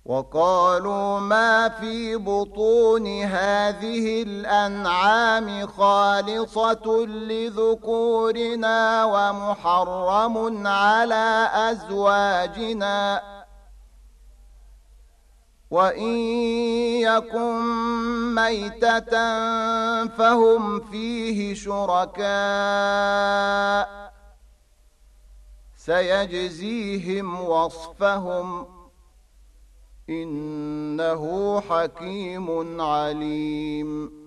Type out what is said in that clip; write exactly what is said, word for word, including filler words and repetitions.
وقالوا ما في بطون هذه الأنعام خالصة لذكورنا ومحرم على أزواجنا وإن يكن ميتة فهم فيه شركاء سيجزيهم وصفهم إنه حكيم عليم